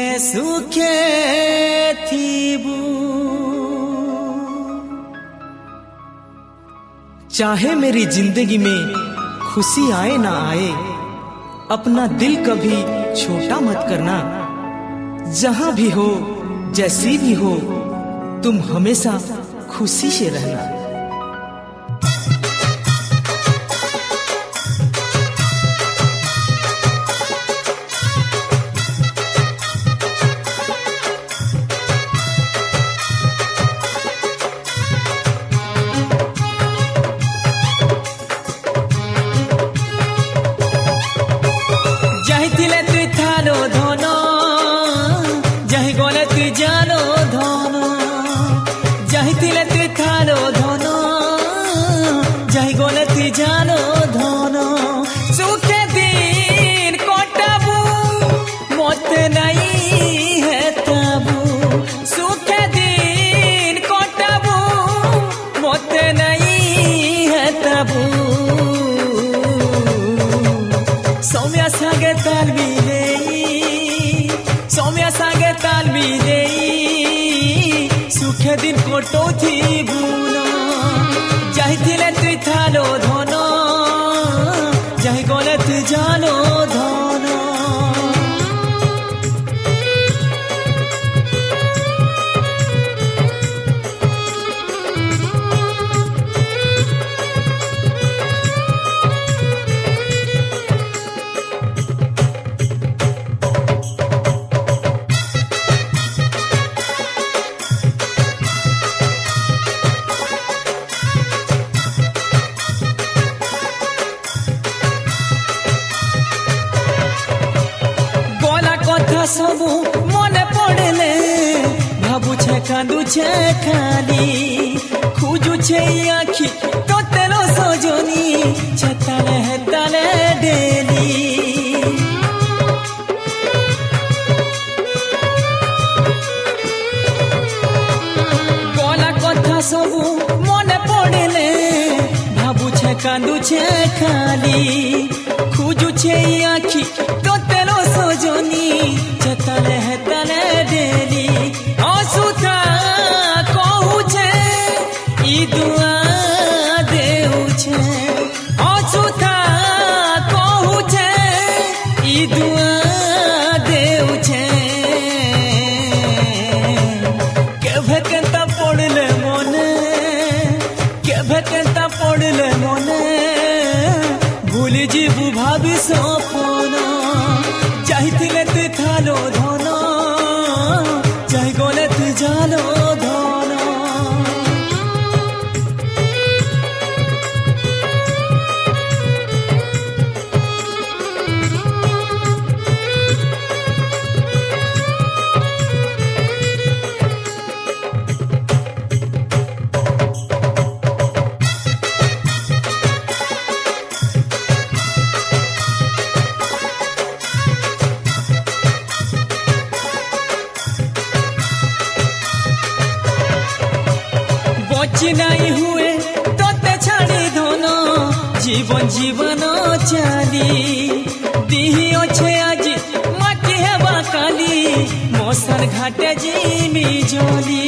सुखे थीबू। चाहे मेरी जिंदगी में खुशी आए ना आए, अपना दिल कभी छोटा मत करना। जहां भी हो जैसी भी हो, तुम हमेशा खुशी से रहना। जाहितिले तुई थालो धनो, जाहि गले तुई जानो धनो। जाहितिले तुई थालो धनो, जाहि गले तुई जानो धनो। सुखे दिन कटाबू मते नहीं है ताबू। सुखे दिन कटाबू मते नहीं है ताबू। सौम्या सागे ताल मिलेई, सौम्या सागे ताल मिलेई। सुखे दिन कोटो थी बुनो, जाहितिले तुई थालो धनो, जाहि गले तुई जानो धनो। सबू मने पड़ले, भाबुछे कांदुछे खाली। खुजुछे आखि तोतेलो सजनी, छताले हेताले डेली। गला कथा सबू मने पड़ले, भाबुछे कांदुछे खाली। खुजुछे आखि तोतेलो सजनी, छताले हेताले डेली। असुथा कहुछे ई दुआ देउछे। असुथा कहुछे ई दुआ देउछे। केभे केंता पड़ले मने, केभे केंता पड़ले मने। भूली जीवू भाभी सपन, जाहितिले तुई थालो धनो, जाहि गले तुई जानो धनो। बची नहीं हुए तोते छाड़ी धनो, जीवन जीवन चाली। दिही अच्छे आज माटी हेबा काली, मौसर घाटे जिमी जोली।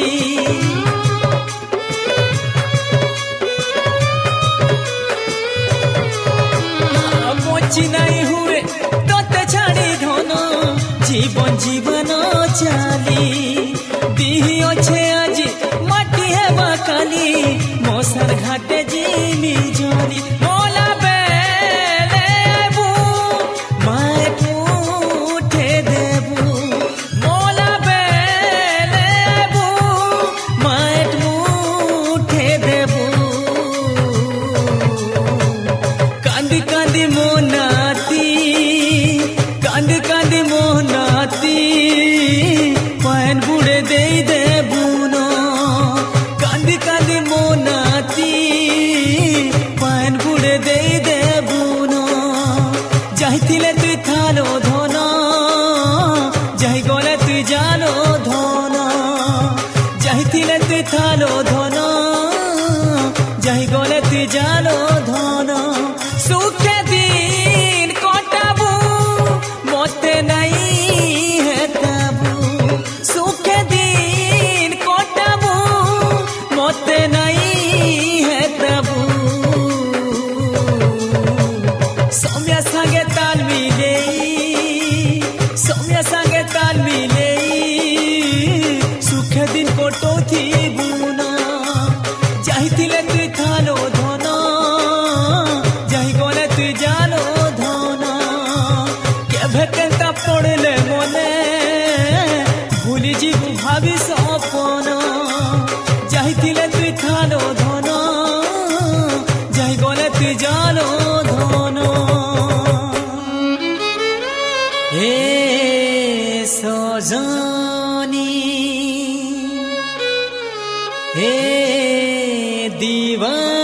बची नहीं हुए तोते छाड़ी धनो, जीवन जीवन चाली। दिही अच्छे आज माटी हेबा काली, मौसर घाटे जिमी जोली। मोला बेलेबू माइट उठे देबू। मोला बेलेबू माइट उठे देबू। कांदी कांदी मोनाती, कांदी कांदी मोनाती। पैन बुड़े दे देबू नो, कांदी कांदी मोनाती। पैन बुड़े दे देबू नो, जाहितिले तुई थालो धनो, जाहि गले तुई जानो धनो। जाहितिले तुई थालो धनो, जाहि गले तुई जानो धनो। सुखे दिन कटाबू मते नहीं है ताबू। ଯିବୁ ଭାବି ସପନ ଯାଇଥିଲେ ତୁଇ ଥାଲୋ ଧନ ଯାଇ ଗଲେ ତୁଇ ଜାଲୋ ଧନ हे सजनी हे दीवानी